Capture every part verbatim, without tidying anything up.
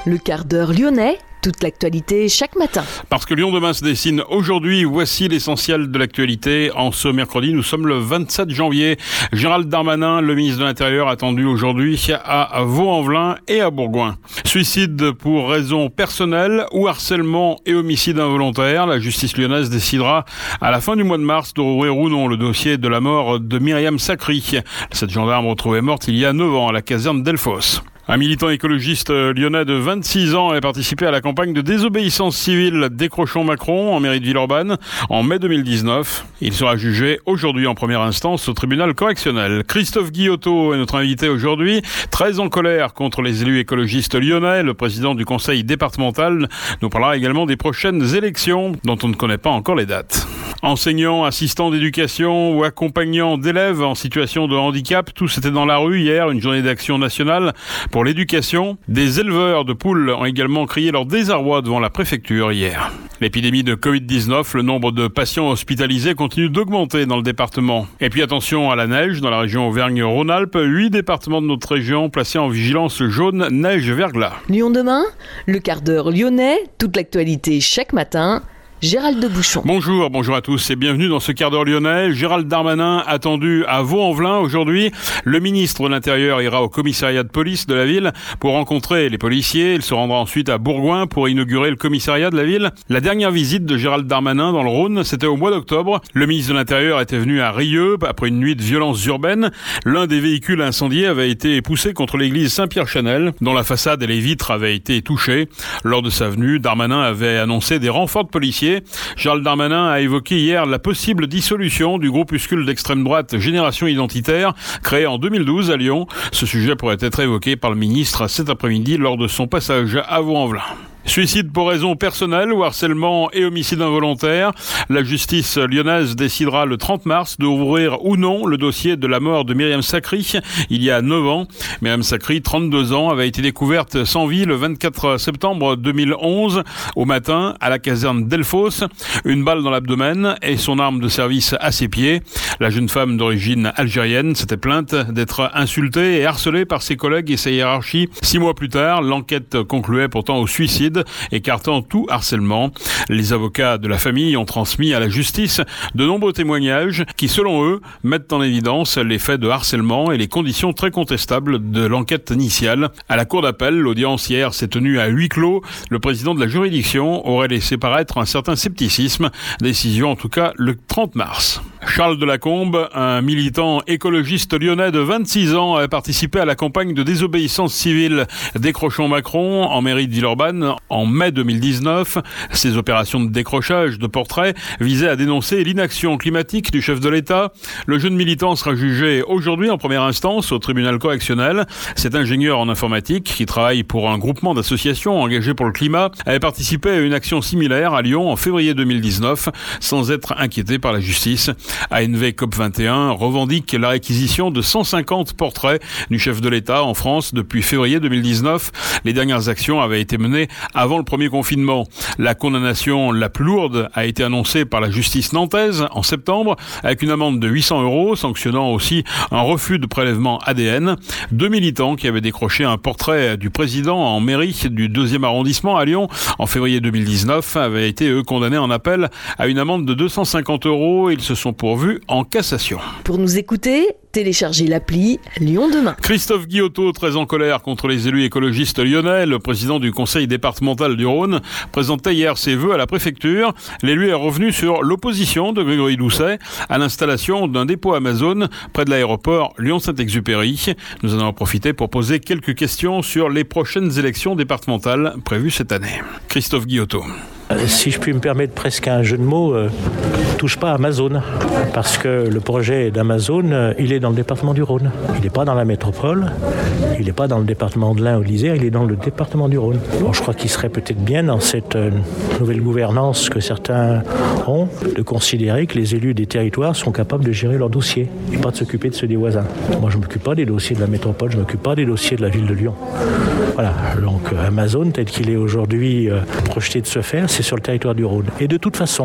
Le quart d'heure lyonnais, toute l'actualité chaque matin. Parce que Lyon demain se dessine aujourd'hui, voici l'essentiel de l'actualité. En ce mercredi, nous sommes le vingt-sept janvier. Gérald Darmanin, le ministre de l'Intérieur, attendu aujourd'hui à Vaux-en-Velin et à Bourgoin. Suicide pour raison personnelle ou harcèlement et homicide involontaire. La justice lyonnaise décidera à la fin du mois de mars de rouvrir ou non le dossier de la mort de Myriam Sacry. Cette gendarme retrouvée morte il y a neuf ans à la caserne Delphos. Un militant écologiste lyonnais de vingt-six ans a participé à la campagne de désobéissance civile Décrochons Macron en mairie de Villeurbanne en mai deux mille dix-neuf. Il sera jugé aujourd'hui en première instance au tribunal correctionnel. Christophe Guillotot est notre invité aujourd'hui, très en colère contre les élus écologistes lyonnais. Le président du conseil départemental nous parlera également des prochaines élections dont on ne connaît pas encore les dates. Enseignants, assistants d'éducation ou accompagnants d'élèves en situation de handicap, tous étaient dans la rue hier, une journée d'action nationale pour l'éducation. Des éleveurs de poules ont également crié leur désarroi devant la préfecture hier. L'épidémie de covid dix-neuf, le nombre de patients hospitalisés continue d'augmenter dans le département. Et puis attention à la neige dans la région Auvergne-Rhône-Alpes, huit départements de notre région placés en vigilance jaune neige-verglas. Lyon demain, le quart d'heure lyonnais, toute l'actualité chaque matin. Gérald de Bouchon. Bonjour, bonjour à tous et bienvenue dans ce quart d'heure lyonnais. Gérald Darmanin attendu à Vaux-en-Velin aujourd'hui. Le ministre de l'Intérieur ira au commissariat de police de la ville pour rencontrer les policiers. Il se rendra ensuite à Bourgoin pour inaugurer le commissariat de la ville. La dernière visite de Gérald Darmanin dans le Rhône, c'était au mois d'octobre. Le ministre de l'Intérieur était venu à Rieux après une nuit de violences urbaines. L'un des véhicules incendiés avait été poussé contre l'église Saint-Pierre-Chanel, dont la façade et les vitres avaient été touchées. Lors de sa venue, Darmanin avait annoncé des renforts de policiers. Gérald Darmanin a évoqué hier la possible dissolution du groupuscule d'extrême droite Génération Identitaire, créé en deux mille douze à Lyon. Ce sujet pourrait être évoqué par le ministre cet après-midi lors de son passage à Vaux-en-Velin. Suicide pour raison personnelle ou harcèlement et homicide involontaire. La justice lyonnaise décidera le trente mars d'ouvrir ou non le dossier de la mort de Myriam Sacry il y a neuf ans. Myriam Sacry, trente-deux ans, avait été découverte sans vie le vingt-quatre septembre deux mille onze au matin à la caserne Delphos. Une balle dans l'abdomen et son arme de service à ses pieds. La jeune femme d'origine algérienne s'était plainte d'être insultée et harcelée par ses collègues et sa hiérarchie. Six mois plus tard, l'enquête concluait pourtant au suicide, écartant tout harcèlement. Les avocats de la famille ont transmis à la justice de nombreux témoignages qui, selon eux, mettent en évidence les faits de harcèlement et les conditions très contestables de l'enquête initiale. À la cour d'appel, l'audience hier s'est tenue à huis clos. Le président de la juridiction aurait laissé paraître un certain scepticisme. Décision en tout cas le trente mars. Charles Delacombe, un militant écologiste lyonnais de vingt-six ans, a participé à la campagne de désobéissance civile Décrochons Macron en mairie de Villeurbanne en mai deux mille dix-neuf. Ces opérations de décrochage de portraits visaient à dénoncer l'inaction climatique du chef de l'État. Le jeune militant sera jugé aujourd'hui en première instance au tribunal correctionnel. Cet ingénieur en informatique qui travaille pour un groupement d'associations engagées pour le climat avait participé à une action similaire à Lyon en février deux mille dix-neuf sans être inquiété par la justice. A N V COP vingt et un revendique la réquisition de cent cinquante portraits du chef de l'État en France depuis février deux mille dix-neuf. Les dernières actions avaient été menées avant le premier confinement. La condamnation la plus lourde a été annoncée par la justice nantaise en septembre avec une amende de huit cents euros sanctionnant aussi un refus de prélèvement A D N. Deux militants qui avaient décroché un portrait du président en mairie du deuxième arrondissement à Lyon en février deux mille dix-neuf avaient été eux condamnés en appel à une amende de deux cent cinquante euros. Ils se sont pourvus en cassation. Pour nous écouter, téléchargez l'appli Lyon demain. Christophe Guillotot, très en colère contre les élus écologistes lyonnais, le président du conseil départemental du Rhône, présentait hier ses vœux à la préfecture. L'élu est revenu sur l'opposition de Grégory Doucet à l'installation d'un dépôt Amazon près de l'aéroport Lyon-Saint-Exupéry. Nous en avons profité pour poser quelques questions sur les prochaines élections départementales prévues cette année. Christophe Guillotot. Si je puis me permettre presque un jeu de mots, euh, touche pas à Amazon, parce que le projet d'Amazon, euh, il est dans le département du Rhône. Il n'est pas dans la métropole, il n'est pas dans le département de l'Ain ou de l'Isère, il est dans le département du Rhône. Bon, je crois qu'il serait peut-être bien dans cette euh, nouvelle gouvernance que certains ont, de considérer que les élus des territoires sont capables de gérer leurs dossiers et pas de s'occuper de ceux des voisins. Moi, je ne m'occupe pas des dossiers de la métropole, je ne m'occupe pas des dossiers de la ville de Lyon. Voilà, donc Amazon, tel qu'il est aujourd'hui euh, projeté de se faire, c'est sur le territoire du Rhône. Et de toute façon,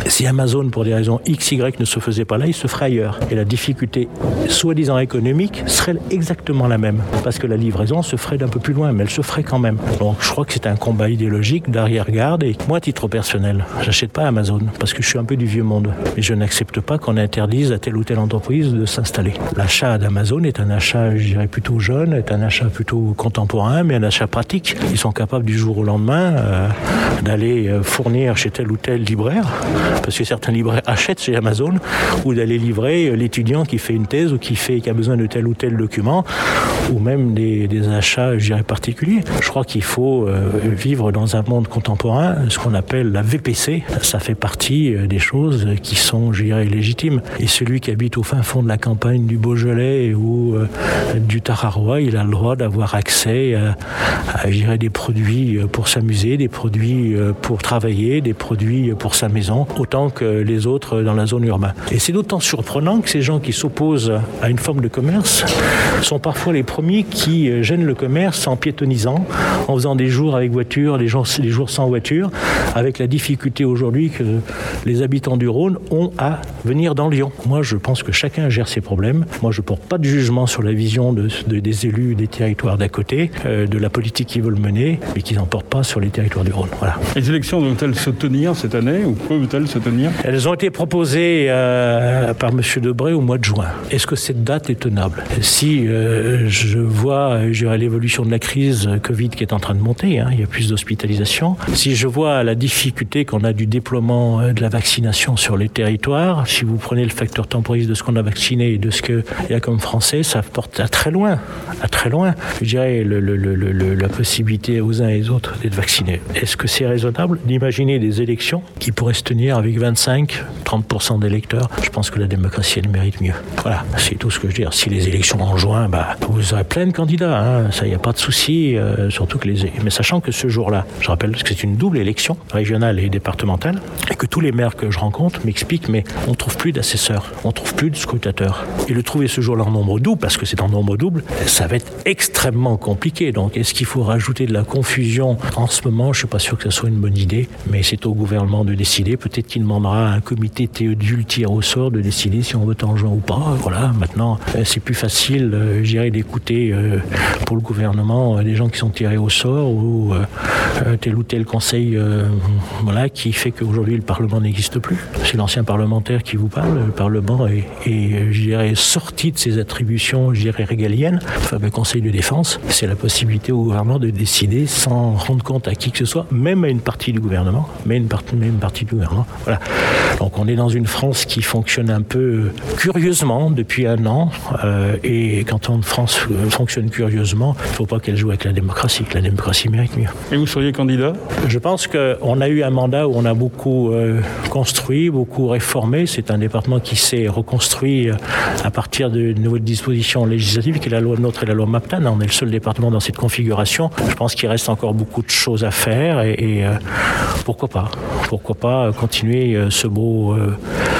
Si Amazon, pour des raisons X Y, ne se faisait pas là, il se ferait ailleurs. Et la difficulté, soi-disant économique, serait exactement la même. Parce que la livraison se ferait d'un peu plus loin, mais elle se ferait quand même. Donc je crois que c'est un combat idéologique d'arrière-garde. Et moi, à titre personnel, j'achète pas Amazon parce que je suis un peu du vieux monde. Et je n'accepte pas qu'on interdise à telle ou telle entreprise de s'installer. L'achat d'Amazon est un achat, je dirais, plutôt jeune, est un achat plutôt contemporain, mais un achat pratique. Ils sont capables du jour au lendemain euh, d'aller euh, fournir chez tel ou tel libraire, parce que certains libraires achètent chez Amazon, ou d'aller livrer euh, l'étudiant qui fait une thèse ou qui, fait, qui a besoin de tel ou tel document, ou même des, des achats, je dirais, particuliers. Je crois qu'il faut euh, vivre dans un monde contemporain, ce qu'on appelle la V P C. Ça fait partie euh, des choses qui sont, je dirais, légitimes. Et celui qui habite au fin fond de la campagne du Beaujolais ou euh, du Tararois, il a le droit d'avoir accès à, à je dirais, des produits pour s'amuser, des produits pour travailler, des produits pour sa maison, autant que les autres dans la zone urbaine. Et c'est d'autant surprenant que ces gens qui s'opposent à une forme de commerce sont parfois les premiers qui gênent le commerce en piétonnisant, en faisant des jours avec voiture, des jours, des jours sans voiture, avec la difficulté aujourd'hui que les habitants du Rhône ont à venir dans Lyon. Moi, je pense que chacun gère ses problèmes. Moi, je ne porte pas de jugement sur la vision de, de, des élus des territoires d'à côté, euh, de la politique qu'ils veulent mener, mais qu'ils n'en portent pas sur les territoires du Rhône. Voilà. Les élections vont-elles se tenir cette année ou peuvent-elles se tenir ? Elles ont été proposées euh, par M. Debré au mois de juin. Est-ce que cette date est tenable ? Si euh, je vois je dirais, l'évolution de la crise Covid qui est en train de monter, hein, il y a plus d'hospitalisation, si je vois la difficulté qu'on a du déploiement de la vaccination sur les territoires, si vous prenez le facteur temporel de ce qu'on a vacciné et de ce qu'il y a comme Français, ça porte à très loin, à très loin, je dirais, le, le, le, le, la possibilité aux uns et aux autres d'être vaccinés. Est-ce que c'est raisonnable d'imaginer des élections qui pourraient se tenir avec vingt-cinq à trente pour cent d'électeurs ? Je pense que la démocratie, elle mérite mieux. Voilà, c'est tout ce que je veux dire. Si les élections en juin, bah, vous aurez plein de candidats, hein. Ça, il n'y a pas de souci, euh, surtout que les... Mais sachant que ce jour-là, je rappelle que c'est une double élection, régionale et départementale, et que tous les maires que je rencontre m'expliquent, mais on ne trouve plus d'assesseurs, on ne trouve plus de scrutateurs. Et le trouver ce jour-là en nombre double, parce que c'est en nombre double, ça va être extrêmement compliqué. Donc, est-ce qu'il faut rajouter de la confusion en ce moment ? Je ne suis pas sûr que ce soit une bonne idée, mais c'est au gouvernement de décider. Peut-être qu'il demandera à un comité Théodule tir au sort de décider si on vote en juin ou pas. Voilà, maintenant, c'est plus facile, euh, je dirais, d'écouter euh, pour le gouvernement euh, des gens qui sont tirés au sort ou euh, tel ou tel conseil euh, voilà, qui fait qu'aujourd'hui le Parlement n'existe plus. C'est l'ancien parlementaire qui vous parle. Le Parlement est, est je dirais, sorti de ses attributions, je dirais, régaliennes. Enfin, le Conseil de défense, c'est la possibilité au gouvernement de décider sans rendre compte à qui que ce soit, même à une partie du gouvernement, mais une partie, même une partie du gouvernement. Voilà. Donc on est dans une France qui fonctionne un peu curieusement depuis un an, euh, et quand on France fonctionne curieusement, il ne faut pas qu'elle joue avec la démocratie, que la démocratie mérite mieux. Et vous seriez candidat ? Je pense qu'on a eu un mandat où on a beaucoup euh, construit, beaucoup réformé. C'est un département qui s'est reconstruit à partir de nouvelles dispositions législatives, qui est la loi NOTRe et la loi MAPTAN. On est le seul département dans cette configuration. Je pense qu'il reste encore beaucoup de choses à faire et, et euh, pourquoi pas Pourquoi pas continuer euh, ce beau, euh,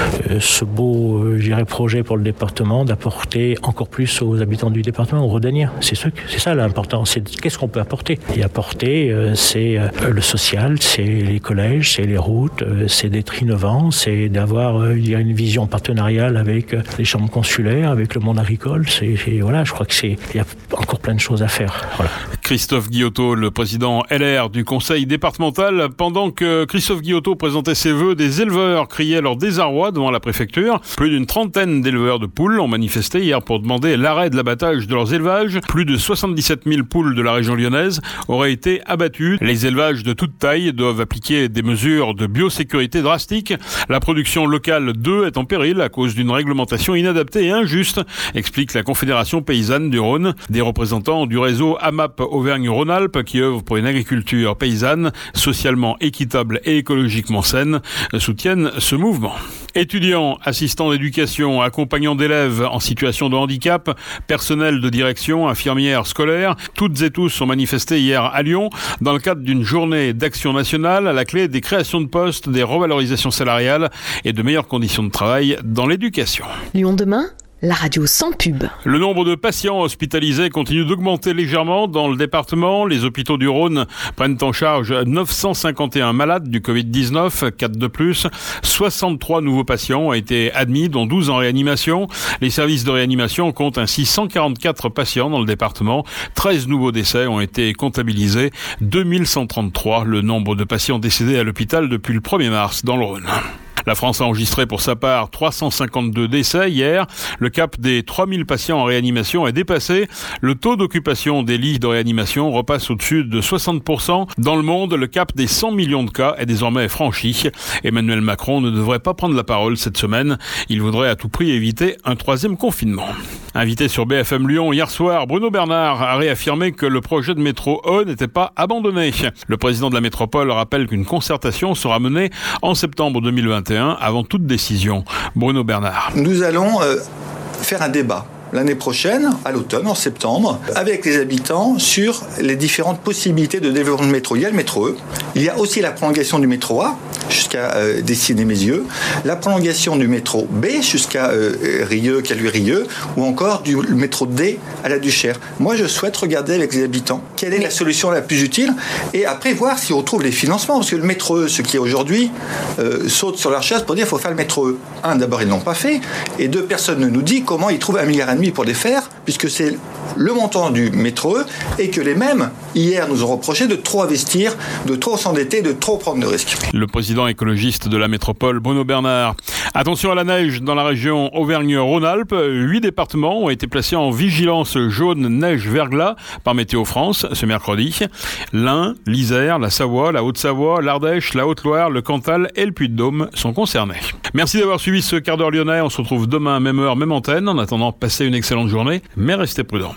ce beau euh, je dirais, projet pour le département, d'apporter encore plus aux habitants du département, aux Rhodaniens. C'est, ce, c'est ça l'important. C'est qu'est-ce qu'on peut apporter ? Et apporter, euh, c'est euh, le social, c'est les collèges, c'est les routes, euh, c'est d'être innovant, c'est d'avoir euh, il y a une vision partenariale avec euh, les chambres consulaires, avec le monde agricole. C'est, c'est, voilà, je crois que c'est il y a encore plein de choses à faire. Voilà. Christophe Guillotot, le président L R du conseil départemental, pendant que Christophe Guillotot présentait ses vœux, des éleveurs criaient leur désarroi devant la préfecture. Plus d'une trentaine d'éleveurs de poules ont manifesté hier pour demander l'arrêt de l'abattage de leurs élevages. Plus de soixante-dix-sept mille poules de la région lyonnaise auraient été abattues. Les élevages de toute taille doivent appliquer des mesures de biosécurité drastiques. La production locale d'œufs est en péril à cause d'une réglementation inadaptée et injuste, explique la Confédération paysanne du Rhône. Des représentants du réseau A M A P Auvergne-Rhône-Alpes, qui œuvre pour une agriculture paysanne, socialement équitable et écologiquement saine, soutiennent ce mouvement. Étudiants, assistants d'éducation, accompagnants d'élèves en situation de handicap, personnel de direction, infirmières scolaires, toutes et tous sont manifestés hier à Lyon dans le cadre d'une journée d'action nationale à la clé des créations de postes, des revalorisations salariales et de meilleures conditions de travail dans l'éducation. Lyon demain, la radio sans pub. Le nombre de patients hospitalisés continue d'augmenter légèrement dans le département. Les hôpitaux du Rhône prennent en charge neuf cent cinquante et un malades du covid dix-neuf, quatre de plus. soixante-trois nouveaux patients ont été admis, dont douze en réanimation. Les services de réanimation comptent ainsi cent quarante-quatre patients dans le département. treize nouveaux décès ont été comptabilisés. deux mille cent trente-trois, le nombre de patients décédés à l'hôpital depuis le premier mars dans le Rhône. La France a enregistré pour sa part trois cent cinquante-deux décès hier. Le cap des trois mille patients en réanimation est dépassé. Le taux d'occupation des lits de réanimation repasse au-dessus de soixante pour cent. Dans le monde, le cap des cent millions de cas est désormais franchi. Emmanuel Macron ne devrait pas prendre la parole cette semaine. Il voudrait à tout prix éviter un troisième confinement. Invité sur B F M Lyon hier soir, Bruno Bernard a réaffirmé que le projet de métro E n'était pas abandonné. Le président de la métropole rappelle qu'une concertation sera menée en septembre deux mille vingt et un avant toute décision. Bruno Bernard. Nous allons euh, faire un débat l'année prochaine, à l'automne, en septembre, avec les habitants sur les différentes possibilités de développement de métro. Il y a le métro E, il y a aussi la prolongation du métro A, jusqu'à euh, Dessiné-Mézieux, la prolongation du métro B jusqu'à euh, Rieux, Caluire-Rieux, ou encore du métro D à la Duchère. Moi, je souhaite regarder avec les habitants quelle est la solution la plus utile, et après voir si on trouve les financements, parce que le métro E, ce qui est aujourd'hui, euh, saute sur leur chaise pour dire qu'il faut faire le métro E. Un, d'abord, ils ne l'ont pas fait, et deux, personne ne nous dit comment ils trouvent un milliard et demi pour les faire, puisque c'est le montant du métro E, et que les mêmes, hier, nous ont reproché de trop investir, de trop s'endetter, de trop prendre de risques. Le président écologiste de la métropole, Bruno Bernard. Attention à la neige dans la région Auvergne-Rhône-Alpes. Huit départements ont été placés en vigilance jaune neige-verglas par Météo France ce mercredi. L'Ain, l'Isère, la Savoie, la Haute-Savoie, l'Ardèche, la Haute-Loire, le Cantal et le Puy-de-Dôme sont concernés. Merci d'avoir suivi ce quart d'heure lyonnais. On se retrouve demain, même heure, même antenne. En attendant, passez une excellente journée, mais restez prudents.